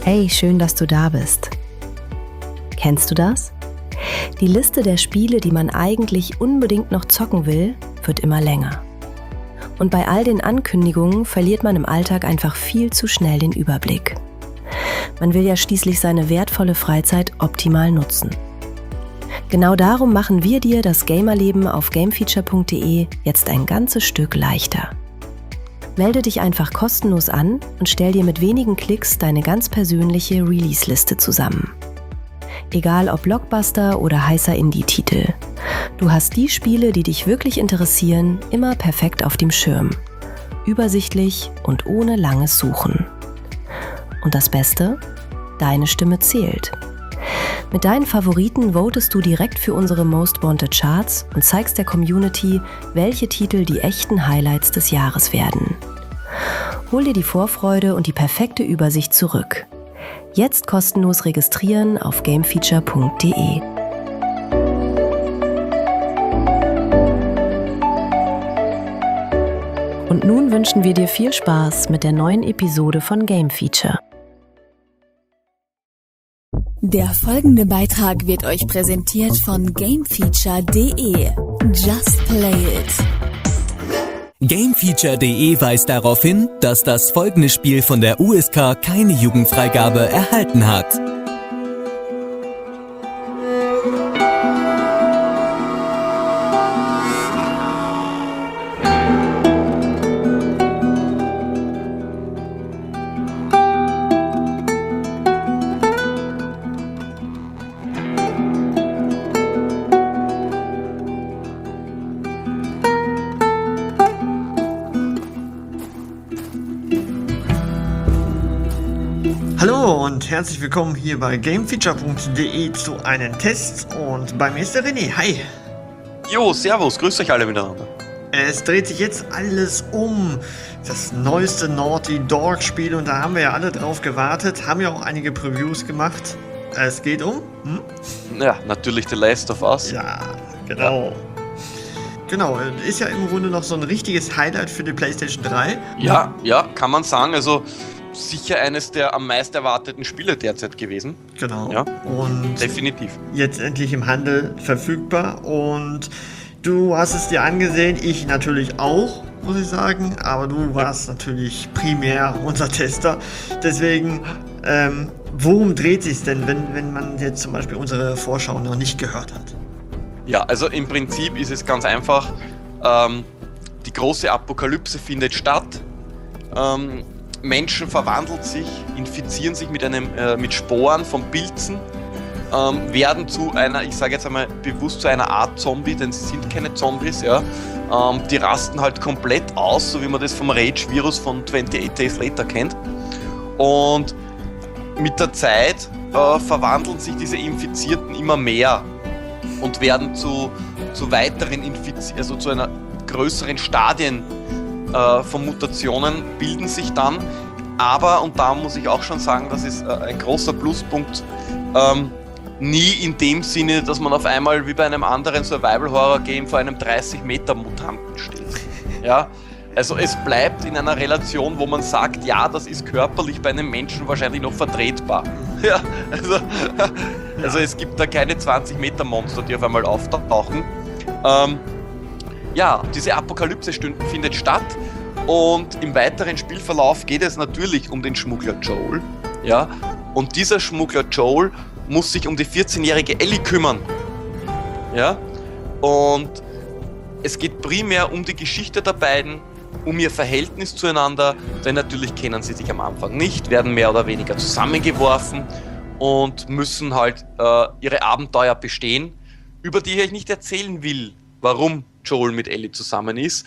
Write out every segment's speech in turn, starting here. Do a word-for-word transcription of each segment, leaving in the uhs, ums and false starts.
Hey, schön, dass du da bist. Kennst du das? Die Liste der Spiele, die man eigentlich unbedingt noch zocken will, wird immer länger. Und bei all den Ankündigungen verliert man im Alltag einfach viel zu schnell den Überblick. Man will ja schließlich seine wertvolle Freizeit optimal nutzen. Genau darum machen wir dir das Gamerleben auf gamefeature punkt de jetzt ein ganzes Stück leichter. Melde dich einfach kostenlos an und stell dir mit wenigen Klicks deine ganz persönliche Release-Liste zusammen. Egal ob Blockbuster oder heißer Indie-Titel. Du hast die Spiele, die dich wirklich interessieren, immer perfekt auf dem Schirm. Übersichtlich und ohne langes Suchen. Und das Beste? Deine Stimme zählt. Mit deinen Favoriten votest du direkt für unsere Most Wanted Charts und zeigst der Community, welche Titel die echten Highlights des Jahres werden. Hol dir die Vorfreude und die perfekte Übersicht zurück. Jetzt kostenlos registrieren auf gamefeature punkt de. Und nun wünschen wir dir viel Spaß mit der neuen Episode von Game Feature. Der folgende Beitrag wird euch präsentiert von gamefeature punkt de. Just play it. gamefeature punkt de weist darauf hin, dass das folgende Spiel von der U S K keine Jugendfreigabe erhalten hat. Hallo und herzlich willkommen hier bei gamefeature punkt de zu einem Test und bei mir ist der René. Hi! Jo, servus, grüßt euch alle miteinander. Es dreht sich jetzt alles um das neueste Naughty Dog Spiel und da haben wir ja alle drauf gewartet, haben ja auch einige Previews gemacht. Es geht um? Hm? Ja, natürlich The Last of Us. Ja, genau. Ja. Genau, ist ja im Grunde noch so ein richtiges Highlight für die PlayStation drei. Ja, ja, kann man sagen, also sicher eines der am meisten erwarteten Spiele derzeit gewesen. Genau. Ja, und definitiv. Jetzt endlich im Handel verfügbar und du hast es dir angesehen, ich natürlich auch, muss ich sagen, aber du warst natürlich primär unser Tester. Deswegen, ähm, worum dreht sich denn, wenn, wenn man jetzt zum Beispiel unsere Vorschau noch nicht gehört hat? Ja, also im Prinzip ist es ganz einfach, ähm, die große Apokalypse findet statt, ähm, Menschen verwandeln sich, infizieren sich mit einem äh, mit Sporen von Pilzen, ähm, werden zu einer, ich sage jetzt einmal bewusst zu einer Art Zombie, denn sie sind keine Zombies, ja. Ähm, die rasten halt komplett aus, so wie man das vom Rage-Virus von twenty-eight Days Later kennt. Und mit der Zeit äh, verwandeln sich diese Infizierten immer mehr und werden zu, zu weiteren Infizierten, also zu einer größeren Stadien äh, von Mutationen bilden sich dann. Aber, und da muss ich auch schon sagen, das ist äh, ein großer Pluspunkt, ähm, nie in dem Sinne, dass man auf einmal wie bei einem anderen Survival-Horror-Game vor einem dreißig Meter Mutanten steht. Ja? Also es bleibt in einer Relation, wo man sagt, ja, das ist körperlich bei einem Menschen wahrscheinlich noch vertretbar. Ja, also, also es gibt da keine zwanzig Meter Monster, die auf einmal auftauchen. Ähm, ja, diese Apokalypse findet statt und im weiteren Spielverlauf geht es natürlich um den Schmuggler Joel. Ja? Und dieser Schmuggler Joel muss sich um die vierzehnjährige Ellie kümmern. Ja? Und es geht primär um die Geschichte der beiden, um ihr Verhältnis zueinander, denn natürlich kennen sie sich am Anfang nicht, werden mehr oder weniger zusammengeworfen und müssen halt äh, ihre Abenteuer bestehen, über die ich euch nicht erzählen will, warum Joel mit Ellie zusammen ist,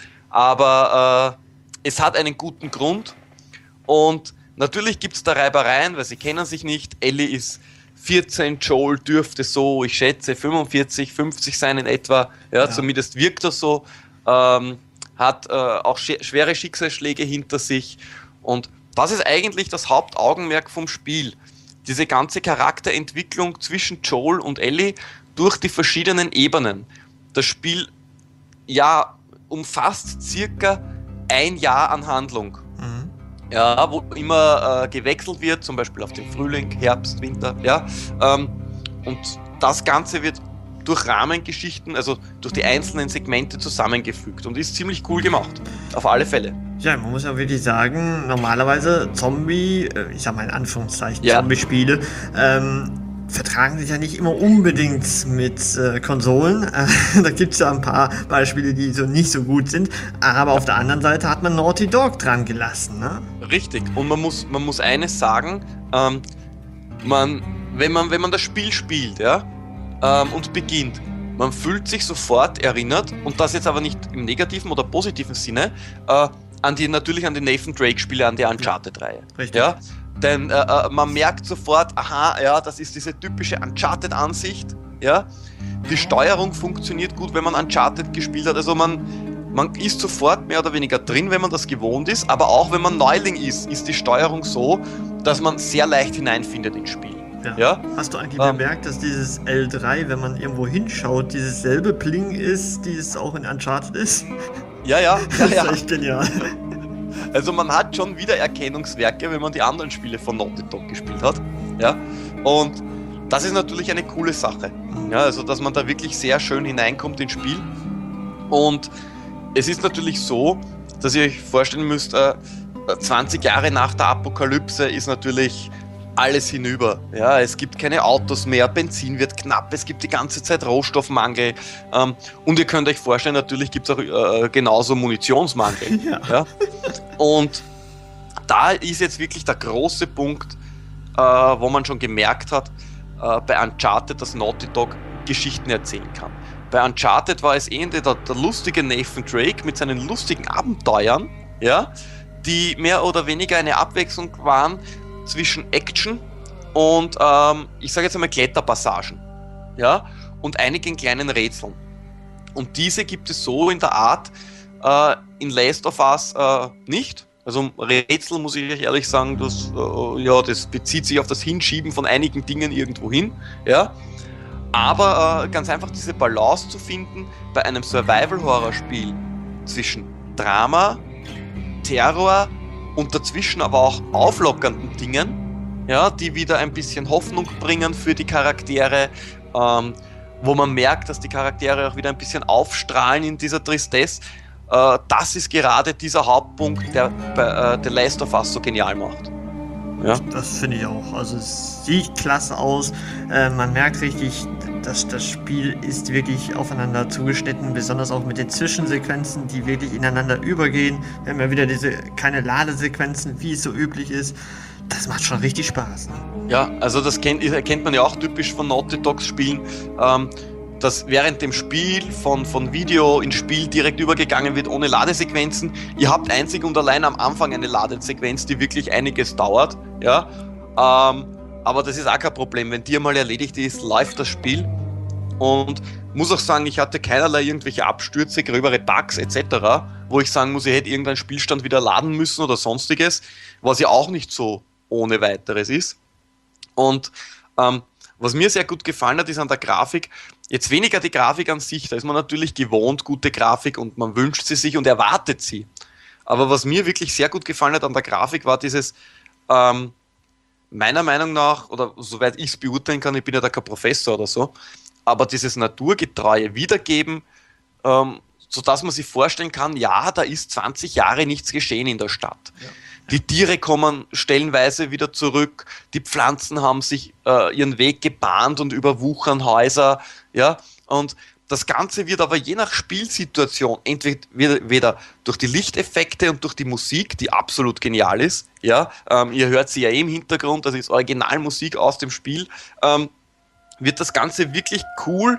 aber äh, es hat einen guten Grund und natürlich gibt es da Reibereien, weil sie kennen sich nicht. Ellie ist vierzehn, Joel dürfte so, ich schätze, fünfundvierzig, fünfzig sein in etwa, ja, ja. Zumindest wirkt er so, ähm, hat äh, auch sch- schwere Schicksalsschläge hinter sich und das ist eigentlich das Hauptaugenmerk vom Spiel. Diese ganze Charakterentwicklung zwischen Joel und Ellie durch die verschiedenen Ebenen. Das Spiel, ja, umfasst circa ein Jahr an Handlung. Mhm. ja, wo immer äh, gewechselt wird, zum Beispiel auf den Frühling, Herbst, Winter, ja, ähm, und das Ganze wird durch Rahmengeschichten, also durch die einzelnen Segmente zusammengefügt und ist ziemlich cool gemacht, auf alle Fälle. Ja, man muss ja wirklich sagen, normalerweise Zombie, äh, ich sag mal in Anführungszeichen, Ja. Zombie-Spiele, ähm, vertragen sich ja nicht immer unbedingt mit äh, Konsolen. Äh, da gibt es ja ein paar Beispiele, die so nicht so gut sind. Aber auf der anderen Seite hat man Naughty Dog dran gelassen, ne? Richtig. Und man muss, man muss eines sagen, ähm, man, wenn man, wenn man das Spiel spielt, ja, ähm, und beginnt, man fühlt sich sofort erinnert, und das jetzt aber nicht im negativen oder positiven Sinne, äh, an die, natürlich an die Nathan Drake-Spiele, an die Uncharted-Reihe. Richtig. Ja? Denn äh, äh, man merkt sofort, aha, ja, das ist diese typische Uncharted-Ansicht. Ja? Die Steuerung funktioniert gut, wenn man Uncharted gespielt hat. Also man, man ist sofort mehr oder weniger drin, wenn man das gewohnt ist. Aber auch wenn man Neuling ist, ist die Steuerung so, dass man sehr leicht hineinfindet ins Spiel. Ja. Ja? Hast du eigentlich Ähm. bemerkt, dass dieses L drei, wenn man irgendwo hinschaut, dieses selbe Bling ist, die es auch in Uncharted ist? Ja, ja, ja, Das ist ja. echt genial. Also man hat schon Wiedererkennungswerke, wenn man die anderen Spiele von Naughty Dog gespielt hat. Ja? Und das ist natürlich eine coole Sache. Ja, also dass man da wirklich sehr schön hineinkommt ins Spiel. Und es ist natürlich so, dass ihr euch vorstellen müsst, äh, zwanzig Jahre nach der Apokalypse ist natürlich alles hinüber. Ja, es gibt keine Autos mehr, Benzin wird knapp, es gibt die ganze Zeit Rohstoffmangel. Ähm, und ihr könnt euch vorstellen, natürlich gibt es auch äh, genauso Munitionsmangel. Ja. Ja? Und da ist jetzt wirklich der große Punkt, äh, wo man schon gemerkt hat, äh, bei Uncharted, dass Naughty Dog Geschichten erzählen kann. Bei Uncharted war es eh der, der lustige Nathan Drake mit seinen lustigen Abenteuern, ja, die mehr oder weniger eine Abwechslung waren zwischen Action und, ähm, ich sage jetzt einmal, Kletterpassagen, ja, und einigen kleinen Rätseln. Und diese gibt es so in der Art äh, in Last of Us äh, nicht. Also Rätsel, muss ich euch ehrlich sagen, das, äh, ja, das bezieht sich auf das Hinschieben von einigen Dingen irgendwo hin, ja. Aber äh, ganz einfach diese Balance zu finden bei einem Survival-Horror-Spiel zwischen Drama, Terror und dazwischen aber auch auflockernden Dingen, ja, die wieder ein bisschen Hoffnung bringen für die Charaktere, ähm, wo man merkt, dass die Charaktere auch wieder ein bisschen aufstrahlen in dieser Tristesse. Äh, das ist gerade dieser Hauptpunkt, der bei äh, The Last of Us so genial macht. Ja. Das finde ich auch. Also es sieht klasse aus. Äh, man merkt richtig, dass das Spiel ist wirklich aufeinander zugeschnitten, besonders auch mit den Zwischensequenzen, die wirklich ineinander übergehen. Wir haben ja wieder diese keine Ladesequenzen, wie es so üblich ist. Das macht schon richtig Spaß. Ne? Ja, also das kennt, kennt man ja auch typisch von Naughty Dogs Spielen, ähm, dass während dem Spiel von, von Video ins Spiel direkt übergegangen wird ohne Ladesequenzen. Ihr habt einzig und allein am Anfang eine Ladesequenz, die wirklich einiges dauert, ja, ähm, aber das ist auch kein Problem. Wenn die mal erledigt ist, läuft das Spiel. Und muss auch sagen, ich hatte keinerlei irgendwelche Abstürze, gröbere Bugs et cetera, wo ich sagen muss, ich hätte irgendeinen Spielstand wieder laden müssen oder sonstiges, was ja auch nicht so ohne weiteres ist. Und ähm, was mir sehr gut gefallen hat, ist an der Grafik, jetzt weniger die Grafik an sich, da ist man natürlich gewohnt, gute Grafik, und man wünscht sie sich und erwartet sie. Aber was mir wirklich sehr gut gefallen hat an der Grafik, war dieses, ähm, meiner Meinung nach, oder soweit ich es beurteilen kann, ich bin ja da kein Professor oder so, aber dieses naturgetreue Wiedergeben, ähm, sodass man sich vorstellen kann, ja, da ist zwanzig Jahre nichts geschehen in der Stadt. Ja. Die Tiere kommen stellenweise wieder zurück, die Pflanzen haben sich äh, ihren Weg gebahnt und überwuchern Häuser, ja, und das Ganze wird aber je nach Spielsituation entweder durch die Lichteffekte und durch die Musik, die absolut genial ist, ja, ähm, ihr hört sie ja eh im Hintergrund, das ist Originalmusik aus dem Spiel, ähm, wird das Ganze wirklich cool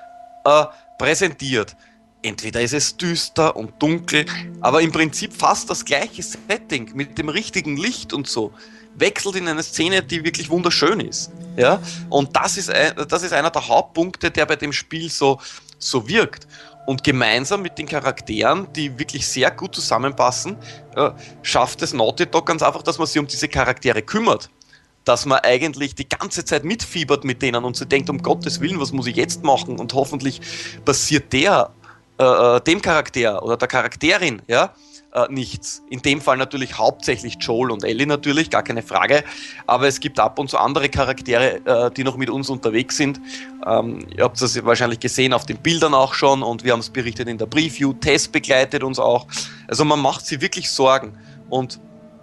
äh, präsentiert. Entweder ist es düster und dunkel, aber im Prinzip fast das gleiche Setting mit dem richtigen Licht und so wechselt in eine Szene, die wirklich wunderschön ist. Ja? Und das ist, ein, das ist einer der Hauptpunkte, der bei dem Spiel so, so wirkt. Und gemeinsam mit den Charakteren, die wirklich sehr gut zusammenpassen, äh, schafft es Naughty Dog ganz einfach, dass man sich um diese Charaktere kümmert. Dass man eigentlich die ganze Zeit mitfiebert mit denen und sich denkt, um Gottes Willen, was muss ich jetzt machen? Und hoffentlich passiert der, äh, dem Charakter oder der Charakterin, ja, äh, nichts. In dem Fall natürlich hauptsächlich Joel und Ellie natürlich, gar keine Frage, aber es gibt ab und zu andere Charaktere, äh, die noch mit uns unterwegs sind. Ähm, ihr habt das wahrscheinlich gesehen auf den Bildern auch schon und wir haben es berichtet in der Preview. Tess begleitet uns auch. Also man macht sich wirklich Sorgen. Und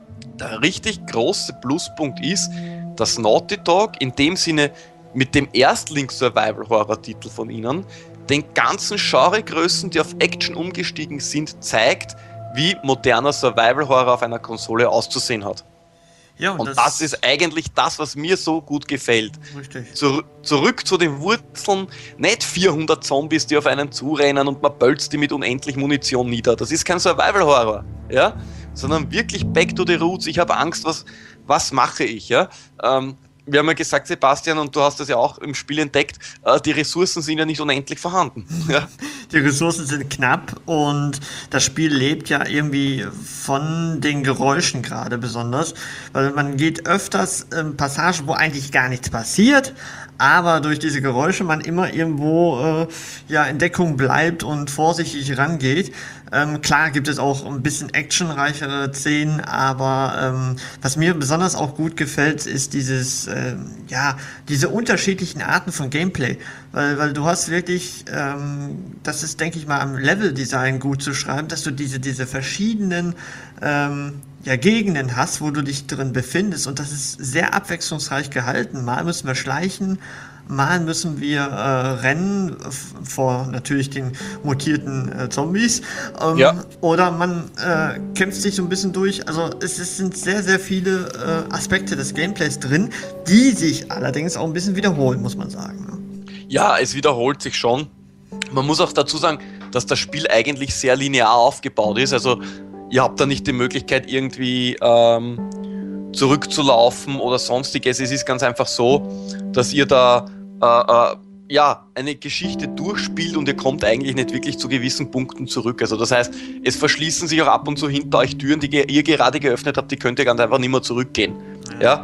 der richtig große Pluspunkt ist, dass Naughty Dog in dem Sinne mit dem Erstling-Survival-Horror-Titel von ihnen den ganzen Genregrößen, die auf Action umgestiegen sind, zeigt, wie moderner Survival-Horror auf einer Konsole auszusehen hat. Ja, und und das, das ist eigentlich das, was mir so gut gefällt. Richtig. Zur, zurück zu den Wurzeln, nicht vierhundert Zombies, die auf einen zurennen und man bölzt die mit unendlich Munition nieder. Das ist kein Survival-Horror, ja? Sondern wirklich back to the roots. Ich habe Angst, was, was mache ich? Ja? Ähm, wir haben ja gesagt, Sebastian, und du hast das ja auch im Spiel entdeckt, äh, die Ressourcen sind ja nicht unendlich vorhanden. Ja? Die Ressourcen sind knapp und das Spiel lebt ja irgendwie von den Geräuschen gerade besonders, weil man geht öfters in Passagen, wo eigentlich gar nichts passiert, aber durch diese Geräusche man immer irgendwo äh, ja, in Deckung bleibt und vorsichtig rangeht. Ähm, klar gibt es auch ein bisschen actionreichere Szenen, aber ähm, was mir besonders auch gut gefällt, ist dieses, ähm, ja, diese unterschiedlichen Arten von Gameplay, weil, weil du hast wirklich, ähm, das ist, denke ich mal, am Leveldesign gut zu schreiben, dass du diese, diese verschiedenen ähm, ja, Gegenden hast, wo du dich drin befindest und das ist sehr abwechslungsreich gehalten. Mal müssen wir schleichen, mal müssen wir äh, rennen f- vor natürlich den mutierten äh, Zombies ähm, Ja. oder man äh, kämpft sich so ein bisschen durch. Also es, es sind sehr, sehr viele äh, Aspekte des Gameplays drin, die sich allerdings auch ein bisschen wiederholen, muss man sagen. Ne? Ja, es wiederholt sich schon. Man muss auch dazu sagen, dass das Spiel eigentlich sehr linear aufgebaut ist. Also ihr habt da nicht die Möglichkeit, irgendwie ähm, zurückzulaufen oder sonstiges. Es ist ganz einfach so, dass ihr da äh, äh, ja, eine Geschichte durchspielt und ihr kommt eigentlich nicht wirklich zu gewissen Punkten zurück. Also das heißt, es verschließen sich auch ab und zu hinter euch Türen, die ge- ihr gerade geöffnet habt, die könnt ihr ganz einfach nicht mehr zurückgehen. Ja?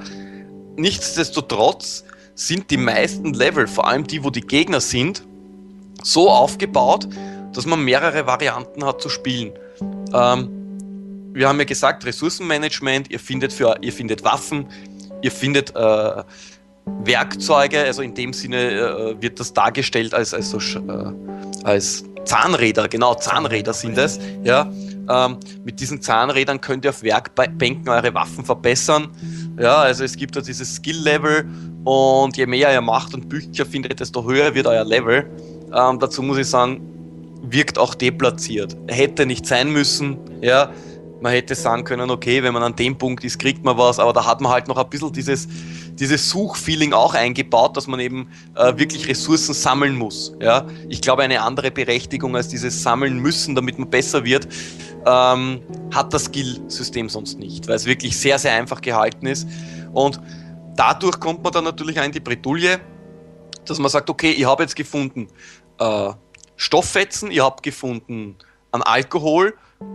Nichtsdestotrotz sind die meisten Level, vor allem die, wo die Gegner sind, so aufgebaut, dass man mehrere Varianten hat zu spielen. Ähm, wir haben ja gesagt, Ressourcenmanagement, ihr findet, für, ihr findet Waffen, ihr findet äh, Werkzeuge, also in dem Sinne äh, wird das dargestellt als, als, so, äh, als Zahnräder, genau, Zahnräder sind es. Ja? Ähm, mit diesen Zahnrädern könnt ihr auf Werkbänken eure Waffen verbessern. Ja, also es gibt da dieses Skill-Level und je mehr ihr macht und Bücher findet, desto höher wird euer Level. Ähm, dazu muss ich sagen, wirkt auch deplatziert. Hätte nicht sein müssen, ja. Man hätte sagen können, okay, wenn man an dem Punkt ist, kriegt man was, aber da hat man halt noch ein bisschen dieses, dieses Suchfeeling auch eingebaut, dass man eben äh, wirklich Ressourcen sammeln muss. Ja? Ich glaube, eine andere Berechtigung als dieses Sammeln müssen, damit man besser wird, ähm, hat das Skill-System sonst nicht, weil es wirklich sehr, sehr einfach gehalten ist. Und dadurch kommt man dann natürlich auch in die Bredouille, dass man sagt, okay, ich habe jetzt gefunden äh, Stofffetzen, ich habe gefunden an Alkohol,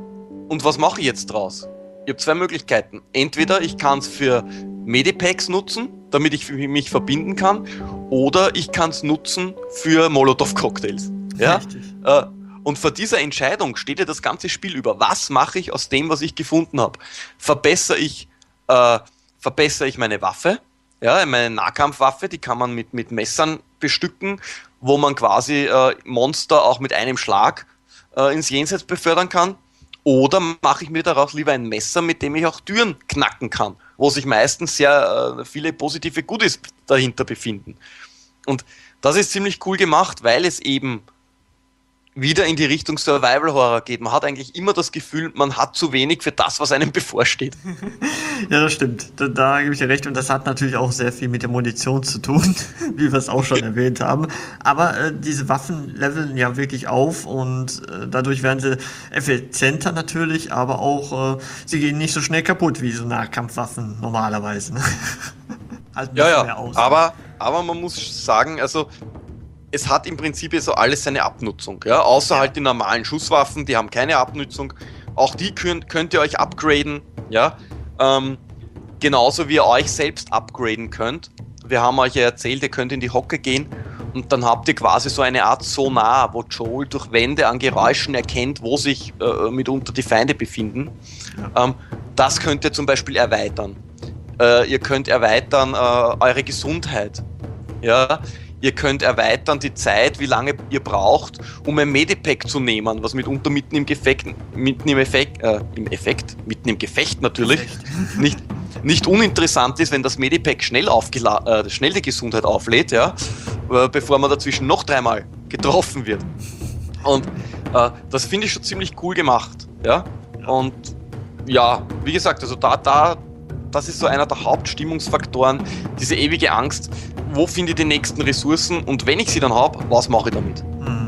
und was mache ich jetzt draus? Ich habe zwei Möglichkeiten. Entweder ich kann es für Medipacks nutzen, damit ich mich verbinden kann, oder ich kann es nutzen für Molotov-Cocktails. Ja? Äh, und vor dieser Entscheidung steht ja das ganze Spiel über. Was mache ich aus dem, was ich gefunden habe? Verbessere ich, äh, verbessere ich meine Waffe? Ja, meine Nahkampfwaffe, die kann man mit, mit Messern bestücken, wo man quasi äh, Monster auch mit einem Schlag äh, ins Jenseits befördern kann. Oder mache ich mir daraus lieber ein Messer, mit dem ich auch Türen knacken kann, wo sich meistens sehr äh, viele positive Goodies dahinter befinden. Und das ist ziemlich cool gemacht, weil es eben wieder in die Richtung Survival-Horror geht. Man hat eigentlich immer das Gefühl, man hat zu wenig für das, was einem bevorsteht. Ja, das stimmt. Da, da gebe ich dir recht. Und das hat natürlich auch sehr viel mit der Munition zu tun, wie wir es auch schon erwähnt haben. Aber äh, diese Waffen leveln ja wirklich auf und äh, dadurch werden sie effizienter natürlich, aber auch äh, sie gehen nicht so schnell kaputt wie so Nahkampfwaffen normalerweise. Ne? Halten Ja, bisschen ja, mehr aus. aber, aber man muss sagen, also es hat im Prinzip so alles seine Abnutzung. Ja? Außer halt die normalen Schusswaffen, die haben keine Abnutzung. Auch die könnt, könnt ihr euch upgraden. Ja? Ähm, genauso wie ihr euch selbst upgraden könnt. Wir haben euch ja erzählt, ihr könnt in die Hocke gehen und dann habt ihr quasi so eine Art Sonar, wo Joel durch Wände an Geräuschen erkennt, wo sich äh, mitunter die Feinde befinden. Ja. Ähm, das könnt ihr zum Beispiel erweitern. Äh, ihr könnt erweitern äh, eure Gesundheit. Ja? Ihr könnt erweitern die Zeit, wie lange ihr braucht, um ein Medipack zu nehmen, was mitunter mitten im Gefecht, mitten im Effekt, äh, im Effekt, mitten im Gefecht natürlich, nicht, nicht uninteressant ist, wenn das Medipack schnell, aufgela- äh, schnell die Gesundheit auflädt, ja, äh, bevor man dazwischen noch dreimal getroffen wird. Und äh, das finde ich schon ziemlich cool gemacht, ja. Und ja, wie gesagt, also da, da, das ist so einer der Hauptstimmungsfaktoren, diese ewige Angst, wo finde ich die nächsten Ressourcen und wenn ich sie dann habe, was mache ich damit?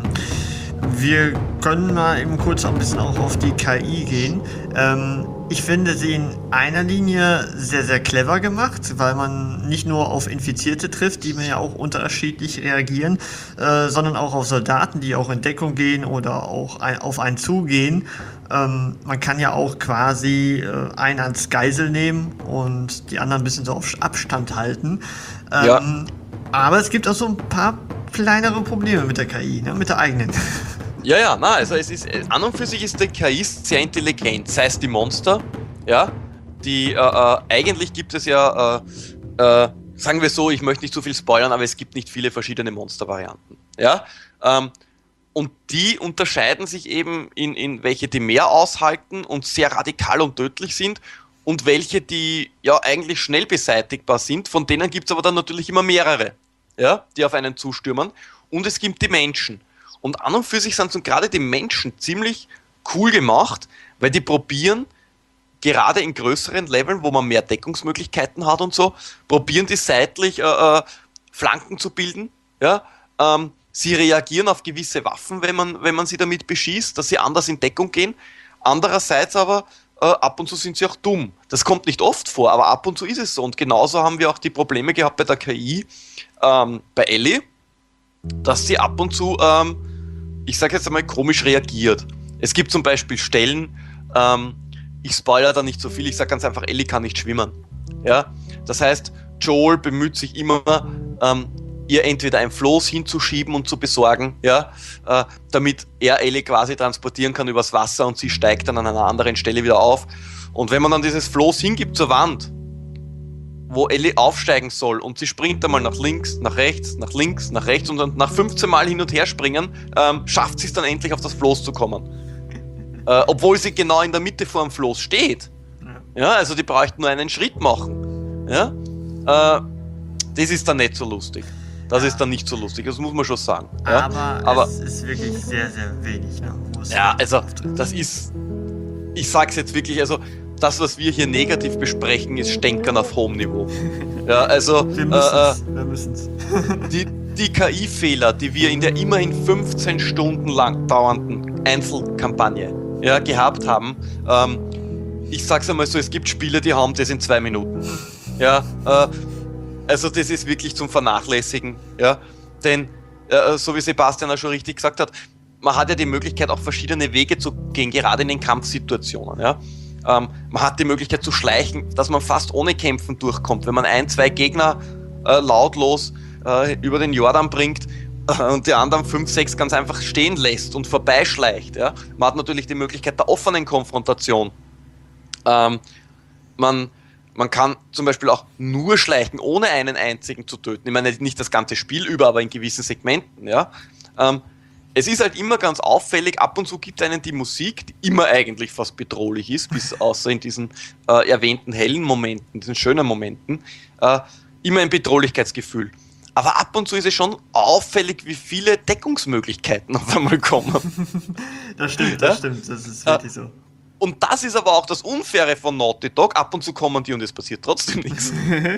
Wir können mal eben kurz ein bisschen auch auf die K I gehen. Ähm, ich finde sie in einer Linie sehr, sehr clever gemacht, weil man nicht nur auf Infizierte trifft, die mir ja auch unterschiedlich reagieren, äh, sondern auch auf Soldaten, die auch in Deckung gehen oder auch ein, auf einen zugehen. Ähm, man kann ja auch quasi äh, einen als Geisel nehmen und die anderen ein bisschen so auf Abstand halten. Ähm, ja. Aber es gibt auch so ein paar kleinere Probleme mit der K I, ne? Mit der eigenen. Ja, ja, na, also es ist, an und für sich ist die K I sehr intelligent, sei es die Monster, ja, die, äh, äh, eigentlich gibt es ja, äh, äh, sagen wir so, ich möchte nicht zu viel spoilern, aber es gibt nicht viele verschiedene Monster-Varianten, ja, ähm, und die unterscheiden sich eben in, in welche, die mehr aushalten und sehr radikal und tödlich sind und welche, die ja eigentlich schnell beseitigbar sind, von denen gibt es aber dann natürlich immer mehrere, ja, die auf einen zustürmen, und es gibt die Menschen. Und an und für sich sind so gerade die Menschen ziemlich cool gemacht, weil die probieren, gerade in größeren Leveln, wo man mehr Deckungsmöglichkeiten hat und so, probieren die seitlich äh, äh, Flanken zu bilden. Ja? Ähm, sie reagieren auf gewisse Waffen, wenn man, wenn man sie damit beschießt, dass sie anders in Deckung gehen. Andererseits aber, äh, ab und zu sind sie auch dumm. Das kommt nicht oft vor, aber ab und zu ist es so. Und genauso haben wir auch die Probleme gehabt bei der K I, ähm, bei Ellie, dass sie ab und zu... Ähm, ich sage jetzt einmal, komisch reagiert. Es gibt zum Beispiel Stellen, ähm, ich spoilere da nicht so viel, ich sage ganz einfach, Ellie kann nicht schwimmen. Ja? Das heißt, Joel bemüht sich immer, ähm, ihr entweder ein Floß hinzuschieben und zu besorgen, ja? äh, damit er Ellie quasi transportieren kann übers Wasser und sie steigt dann an einer anderen Stelle wieder auf. Und wenn man dann dieses Floß hingibt zur Wand, wo Ellie aufsteigen soll und sie springt einmal nach links, nach rechts, nach links, nach rechts und dann nach fünfzehn Mal hin und her springen, ähm, schafft sie es dann endlich auf das Floß zu kommen. Äh, obwohl sie genau in der Mitte vor dem Floß steht. Ja, also die bräuchten nur einen Schritt machen. Ja? Äh, das ist dann nicht so lustig. Das ist dann nicht so lustig, das muss man schon sagen. Ja? Aber, Aber es ist wirklich sehr, sehr wenig. Ne? Ja, also das ist, ich sag's jetzt wirklich, also das, was wir hier negativ besprechen, ist Stänkern auf hohem Niveau. Ja, also wir müssen's. Äh, wir müssen's. die, die K I-Fehler, die wir in der immerhin fünfzehn Stunden lang dauernden Einzelkampagne ja, gehabt haben, ähm, ich sag's einmal so, es gibt Spiele, die haben das in zwei Minuten. Ja, äh, also das ist wirklich zum Vernachlässigen. Ja, denn, äh, so wie Sebastian auch schon richtig gesagt hat, man hat ja die Möglichkeit, auch verschiedene Wege zu gehen, gerade in den Kampfsituationen. Ja. Ähm, man hat die Möglichkeit zu schleichen, dass man fast ohne Kämpfen durchkommt. Wenn man ein, zwei Gegner äh, lautlos äh, über den Jordan bringt äh, und die anderen fünf, sechs ganz einfach stehen lässt und vorbeischleicht. Ja? Man hat natürlich die Möglichkeit der offenen Konfrontation. Ähm, man, man kann zum Beispiel auch nur schleichen, ohne einen einzigen zu töten. Ich meine nicht das ganze Spiel über, aber in gewissen Segmenten. Ja? Ähm, Es ist halt immer ganz auffällig, ab und zu gibt es einen die Musik, die immer eigentlich fast bedrohlich ist, bis außer in diesen äh, erwähnten hellen Momenten, diesen schönen Momenten, äh, immer ein Bedrohlichkeitsgefühl. Aber ab und zu ist es schon auffällig, wie viele Deckungsmöglichkeiten auf einmal kommen. Das stimmt, das ja? stimmt, das ist wirklich äh, so. Und das ist aber auch das Unfaire von Naughty Dog, ab und zu kommen die und es passiert trotzdem nichts.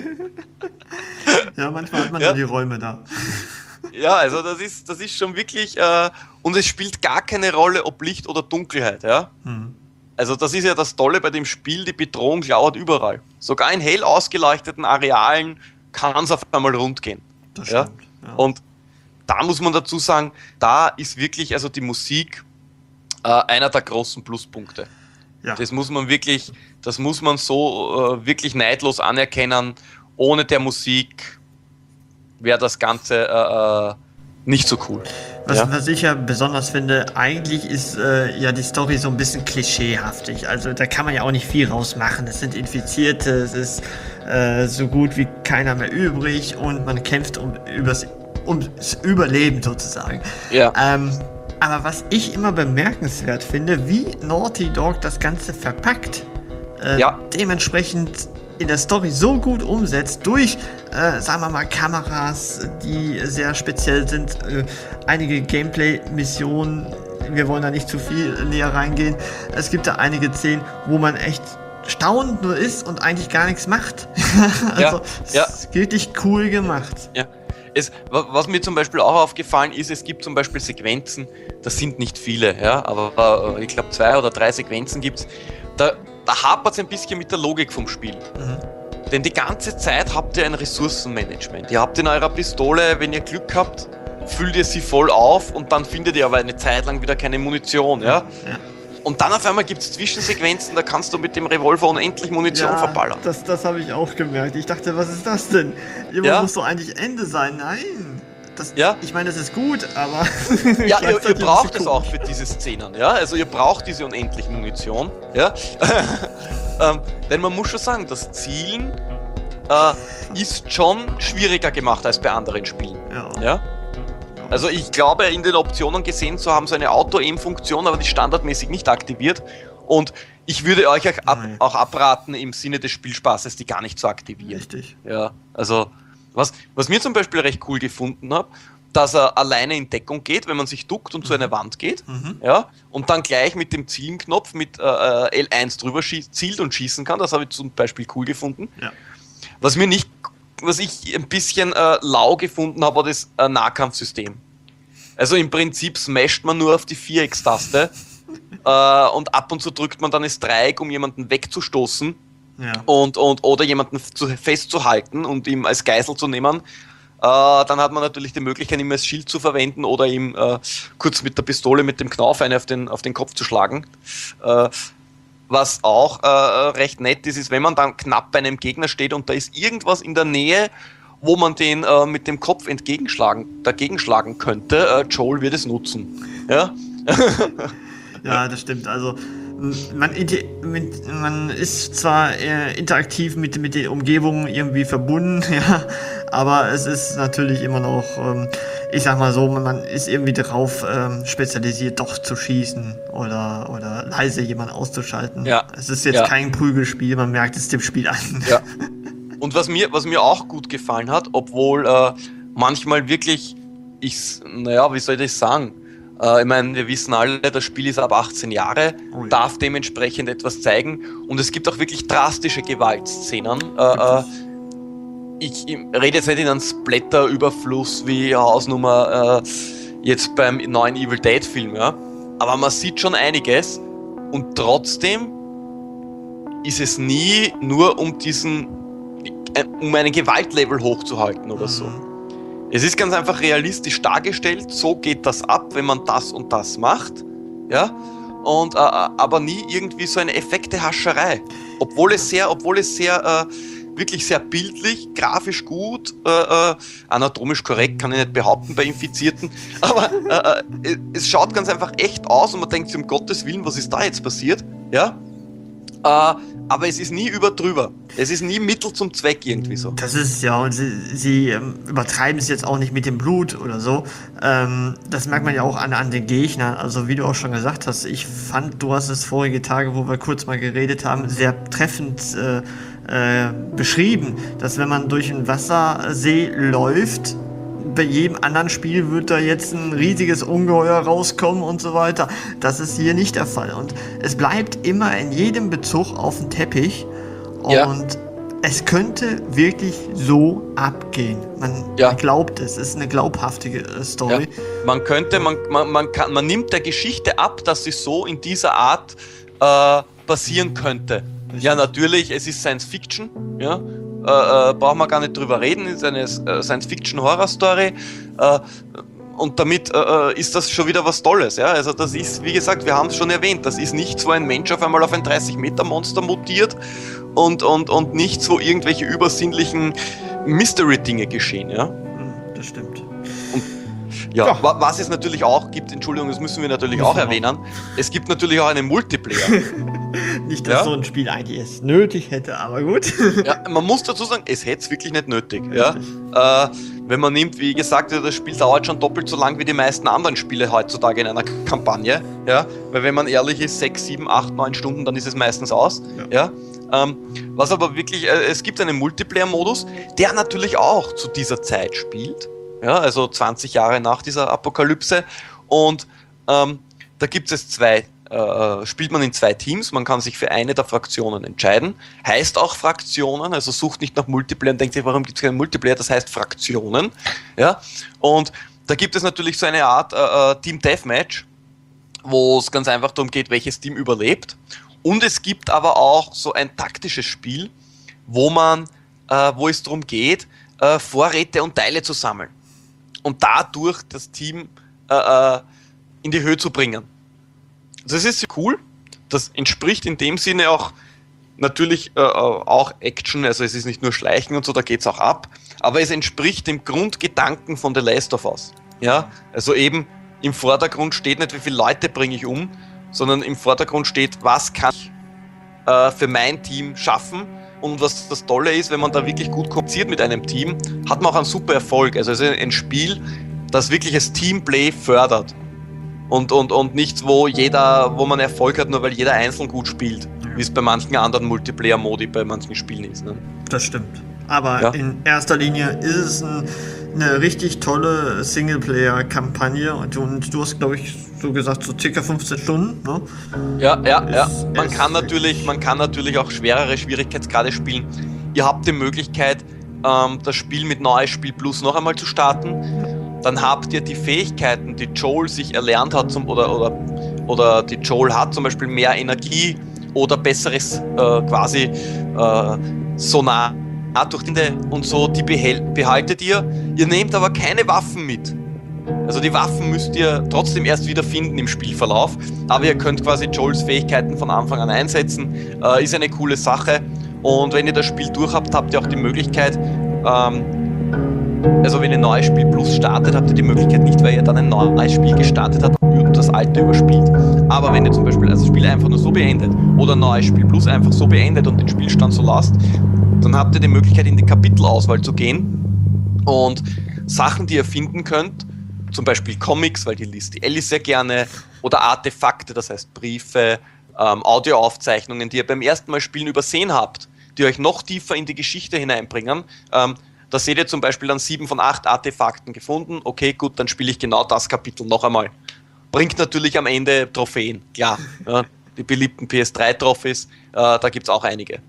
Ja, manchmal hat man ja ja die Räume da. Ja, also das ist, das ist schon wirklich, äh, und es spielt gar keine Rolle, ob Licht oder Dunkelheit, ja. Hm. Also das ist ja das Tolle bei dem Spiel, die Bedrohung lauert überall. Sogar in hell ausgeleuchteten Arealen kann es auf einmal rund gehen. Das ja? stimmt, ja. Und da muss man dazu sagen, da ist wirklich also die Musik äh, einer der großen Pluspunkte. Ja. Das muss man wirklich, das muss man so äh, wirklich neidlos anerkennen. Ohne der Musik wäre das Ganze äh, nicht so cool. Was, ja. was ich ja besonders finde, eigentlich ist äh, ja die Story so ein bisschen klischeehaftig. Also da kann man ja auch nicht viel rausmachen. Es sind Infizierte, es ist äh, so gut wie keiner mehr übrig und man kämpft um, übers, ums Überleben sozusagen. Ja. Ähm, aber was ich immer bemerkenswert finde, wie Naughty Dog das Ganze verpackt, äh, ja. dementsprechend in der Story so gut umsetzt, durch, äh, sagen wir mal, Kameras, die sehr speziell sind, äh, einige Gameplay-Missionen, wir wollen da nicht zu viel näher reingehen, es gibt da einige Szenen, wo man echt staunend nur ist und eigentlich gar nichts macht. Also, ja, es ja. ist wirklich cool gemacht. Ja. Es, was mir zum Beispiel auch aufgefallen ist, es gibt zum Beispiel Sequenzen, das sind nicht viele, ja, aber äh, ich glaube zwei oder drei Sequenzen gibt es, da Da hapert es ein bisschen mit der Logik vom Spiel. Mhm. Denn die ganze Zeit habt ihr ein Ressourcenmanagement. Ihr habt in eurer Pistole, wenn ihr Glück habt, füllt ihr sie voll auf und dann findet ihr aber eine Zeit lang wieder keine Munition. Ja? Ja. Und dann auf einmal gibt es Zwischensequenzen, da kannst du mit dem Revolver unendlich Munition ja, verballern. Das, das habe ich auch gemerkt. Ich dachte, was ist das denn? Irgendwann ja? muss doch eigentlich Ende sein. Nein. Das, ja? Ich meine, das ist gut, aber... Ja, ihr, ihr braucht es auch für diese Szenen, ja? Also ihr braucht diese unendliche Munition, ja? ähm, denn man muss schon sagen, das Zielen äh, ist schon schwieriger gemacht als bei anderen Spielen, ja? ja? Also ich glaube, in den Optionen gesehen zu haben, so eine Auto-Aim-Funktion, aber die standardmäßig nicht aktiviert. Und ich würde euch auch, ab, auch abraten, im Sinne des Spielspaßes, die gar nicht zu aktivieren. Richtig. Ja, also... Was, was mir zum Beispiel recht cool gefunden habe, dass er alleine in Deckung geht, wenn man sich duckt und mhm. zu einer Wand geht, mhm. ja, und dann gleich mit dem Zielenknopf mit äh, L eins drüber schie- zielt und schießen kann. Das habe ich zum Beispiel cool gefunden. Ja. Was mir nicht, was ich ein bisschen äh, lau gefunden habe, war das äh, Nahkampfsystem. Also im Prinzip smasht man nur auf die Viereckstaste äh, und ab und zu drückt man dann das Dreieck, um jemanden wegzustoßen. Ja. Und, und, oder jemanden zu, festzuhalten und ihm als Geisel zu nehmen. Äh, dann hat man natürlich die Möglichkeit, ihm als Schild zu verwenden oder ihm äh, kurz mit der Pistole, mit dem Knauf eine auf den, auf den Kopf zu schlagen. Äh, was auch äh, recht nett ist, ist, wenn man dann knapp bei einem Gegner steht und da ist irgendwas in der Nähe, wo man den äh, mit dem Kopf entgegenschlagen, dagegen schlagen könnte. Äh, Joel wird es nutzen. Ja, ja, das stimmt. Also Man, man ist zwar äh, interaktiv mit, mit den Umgebungen irgendwie verbunden, ja, aber es ist natürlich immer noch, ähm, ich sag mal so, man ist irgendwie darauf ähm, spezialisiert, doch zu schießen oder, oder leise jemanden auszuschalten. Ja. Es ist jetzt ja. kein Prügelspiel, man merkt es dem Spiel an. Ja. Und was mir, was mir auch gut gefallen hat, obwohl äh, manchmal wirklich, ich, naja, wie soll ich das sagen? Ich meine, wir wissen alle, das Spiel ist ab achtzehn Jahre, oh ja. darf dementsprechend etwas zeigen und es gibt auch wirklich drastische Gewaltszenen. Äh, ich, ich rede jetzt nicht in einem Splatter-Überfluss wie Hausnummer äh, jetzt beim neuen Evil Dead Film, ja? Aber man sieht schon einiges und trotzdem ist es nie nur um diesen, um einen Gewaltlevel hochzuhalten oder so. Es ist ganz einfach realistisch dargestellt, so geht das ab, wenn man das und das macht, ja, und äh, aber nie irgendwie so eine Effektehascherei, obwohl es sehr, obwohl es sehr, äh, wirklich sehr bildlich, grafisch gut, äh, äh, anatomisch korrekt, kann ich nicht behaupten bei Infizierten, aber äh, es schaut ganz einfach echt aus und man denkt sich, um Gottes Willen, was ist da jetzt passiert, ja, äh, aber es ist nie überdrüber. Es ist nie Mittel zum Zweck irgendwie so. Das ist ja, und sie, sie ähm, übertreiben es jetzt auch nicht mit dem Blut oder so. Ähm, das merkt man ja auch an, an den Gegnern. Also wie du auch schon gesagt hast, ich fand, du hast es vorige Tage, wo wir kurz mal geredet haben, sehr treffend äh, äh, beschrieben, dass wenn man durch einen Wassersee läuft, bei jedem anderen Spiel wird da jetzt ein riesiges Ungeheuer rauskommen und so weiter. Das ist hier nicht der Fall. Und es bleibt immer in jedem Bezug auf den Teppich. Und ja. es könnte wirklich so abgehen. Man, ja. man glaubt es. Es ist eine glaubhafte Story. Ja. Man könnte, man, man, man, kann, man nimmt der Geschichte ab, dass sie so in dieser Art äh, passieren könnte. Richtig. Ja, natürlich, es ist Science Fiction. Ja. Äh, äh, brauchen wir gar nicht drüber reden, ist eine äh, Science-Fiction-Horror-Story äh, und damit äh, ist das schon wieder was Tolles, ja, also das ist, wie gesagt, wir haben es schon erwähnt, das ist nicht so ein Mensch auf einmal auf ein dreißig Meter Monster mutiert und, und, und nicht so irgendwelche übersinnlichen Mystery-Dinge geschehen, ja. Das stimmt. Und Ja, Ja. wa- was es natürlich auch gibt, Entschuldigung, das müssen wir natürlich auch erwähnen, es gibt natürlich auch einen Multiplayer. Nicht, dass Ja. so ein Spiel eigentlich es nötig hätte, aber gut. Ja, man muss dazu sagen, es hätte es wirklich nicht nötig. Ja? Äh, wenn man nimmt, wie gesagt, das Spiel dauert schon doppelt so lang wie die meisten anderen Spiele heutzutage in einer K- Kampagne. Ja? Weil wenn man ehrlich ist, sechs, sieben, acht, neun Stunden, dann ist es meistens aus. Ja? Ähm, was aber wirklich, äh, es gibt einen Multiplayer-Modus, der natürlich auch zu dieser Zeit spielt. Ja? Also zwanzig Jahre nach dieser Apokalypse. Und ähm, da gibt es zwei Äh, spielt man in zwei Teams, man kann sich für eine der Fraktionen entscheiden. Heißt auch Fraktionen, also sucht nicht nach Multiplayer und denkt sich, warum gibt es keinen Multiplayer, das heißt Fraktionen. Ja? Und da gibt es natürlich so eine Art äh, Team Deathmatch, wo es ganz einfach darum geht, welches Team überlebt. Und es gibt aber auch so ein taktisches Spiel, wo man, äh, wo es darum geht, äh, Vorräte und Teile zu sammeln und dadurch das Team äh, äh, in die Höhe zu bringen. Das ist cool, das entspricht in dem Sinne auch natürlich äh, auch Action, also es ist nicht nur Schleichen und so, da geht's auch ab, aber es entspricht dem Grundgedanken von The Last of Us. Ja? Also eben im Vordergrund steht nicht, wie viele Leute bringe ich um, sondern im Vordergrund steht, was kann ich äh, für mein Team schaffen. Und was das Tolle ist, wenn man da wirklich gut kommuniziert mit einem Team, hat man auch einen super Erfolg. Also es ist ein Spiel, das wirklich das Teamplay fördert. Und, und, und nichts, wo jeder, wo man Erfolg hat, nur weil jeder einzeln gut spielt. Wie es bei manchen anderen Multiplayer-Modi bei manchen Spielen ist. Ne? Das stimmt. Aber Ja. in erster Linie ist es ein, eine richtig tolle Singleplayer-Kampagne. Und, und du hast, glaube ich, so gesagt, so circa fünfzehn Stunden. Ne? Ja, ja, ja. Es- Man es- kann natürlich, man kann natürlich auch schwerere Schwierigkeitsgrade spielen. Ihr habt die Möglichkeit, ähm, das Spiel mit Neues Spiel Plus noch einmal zu starten. Dann habt ihr die Fähigkeiten, die Joel sich erlernt hat, zum, oder, oder, oder die Joel hat, zum Beispiel mehr Energie oder besseres äh, quasi äh, Sonar durch die und so, die behält, behaltet ihr. Ihr nehmt aber keine Waffen mit. Also die Waffen müsst ihr trotzdem erst wieder finden im Spielverlauf, aber ihr könnt quasi Joels Fähigkeiten von Anfang an einsetzen. Äh, ist eine coole Sache. Und wenn ihr das Spiel durch habt, habt ihr auch die Möglichkeit, ähm, also wenn ihr ein neues Spiel Plus startet, habt ihr die Möglichkeit nicht, weil ihr dann ein neues Spiel gestartet habt und das alte überspielt. Aber wenn ihr zum Beispiel also das Spiel einfach nur so beendet oder ein neues Spiel Plus einfach so beendet und den Spielstand so lasst, dann habt ihr die Möglichkeit, in die Kapitelauswahl zu gehen und Sachen, die ihr finden könnt, zum Beispiel Comics, weil die liest die Ellie sehr gerne, oder Artefakte, das heißt Briefe, ähm, Audioaufzeichnungen, die ihr beim ersten Mal spielen übersehen habt, die euch noch tiefer in die Geschichte hineinbringen. Ähm, da seht ihr zum Beispiel dann sieben von acht Artefakten gefunden. Okay, gut, dann spiele ich genau das Kapitel noch einmal. Bringt natürlich am Ende Trophäen, klar. Ja, die beliebten P S drei Trophys, äh, da gibt es auch einige.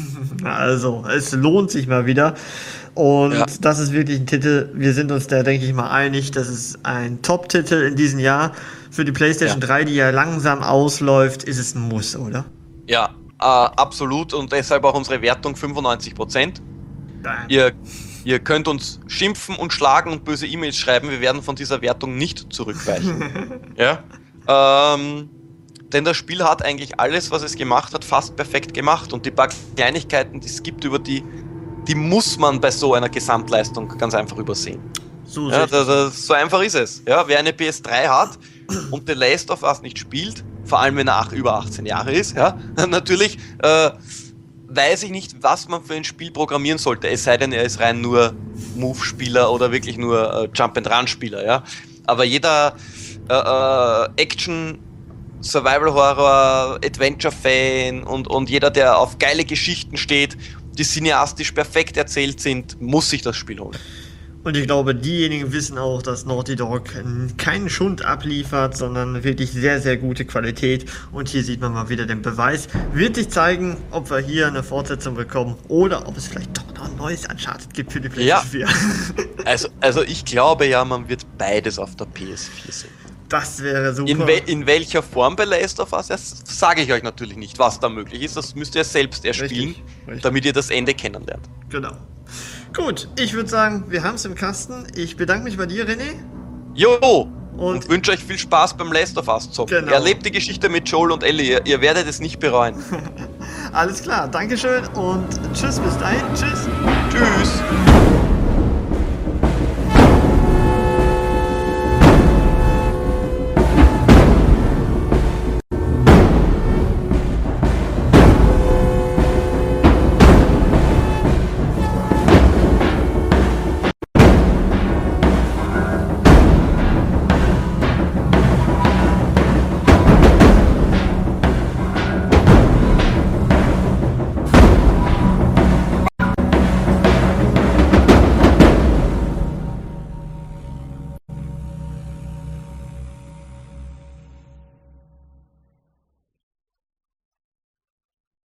Also, es lohnt sich mal wieder. Und Ja. das ist wirklich ein Titel, wir sind uns da, denke ich mal, einig, das ist ein Top-Titel in diesem Jahr. Für die PlayStation Ja. drei, die ja langsam ausläuft, ist es ein Muss, oder? Ja, äh, absolut, und deshalb auch unsere Wertung fünfundneunzig Prozent. Bam. Ihr, ihr könnt uns schimpfen und schlagen und böse E-Mails schreiben, wir werden von dieser Wertung nicht zurückweichen. Ja? Ähm, denn das Spiel hat eigentlich alles, was es gemacht hat, fast perfekt gemacht, und die paar Kleinigkeiten, die es gibt, über die, die muss man bei so einer Gesamtleistung ganz einfach übersehen. So Ja, sehe ich das, das, so einfach ist es. Ja, wer eine P S drei hat und The Last of Us nicht spielt, vor allem wenn er ach, über achtzehn Jahre ist, ja, natürlich äh, weiß ich nicht, was man für ein Spiel programmieren sollte, es sei denn, er ist rein nur Move-Spieler oder wirklich nur äh, Jump-and-Run-Spieler. Ja. Aber jeder äh, äh, Action- Survival-Horror, Adventure-Fan und, und jeder, der auf geile Geschichten steht, die cineastisch perfekt erzählt sind, muss sich das Spiel holen. Und ich glaube, diejenigen wissen auch, dass Naughty Dog keinen Schund abliefert, sondern wirklich sehr, sehr gute Qualität. Und hier sieht man mal wieder den Beweis. Wird sich zeigen, ob wir hier eine Fortsetzung bekommen oder ob es vielleicht doch noch ein neues Uncharted gibt für die PlayStation vier. Also, also ich glaube ja, man wird beides auf der P S vier sehen. Das wäre super. In, we in welcher Form bei Last of Us, das sage ich euch natürlich nicht, was da möglich ist. Das müsst ihr selbst erspielen, Richtig, richtig. damit ihr das Ende kennenlernt. Genau. Gut, ich würde sagen, wir haben es im Kasten. Ich bedanke mich bei dir, René. Jo! Und, Und- wünsche euch viel Spaß beim Last of Us zocken. Genau. Erlebt die Geschichte mit Joel und Ellie, ihr, ihr werdet es nicht bereuen. Alles klar, Dankeschön und tschüss, bis dahin. Tschüss. Tschüss!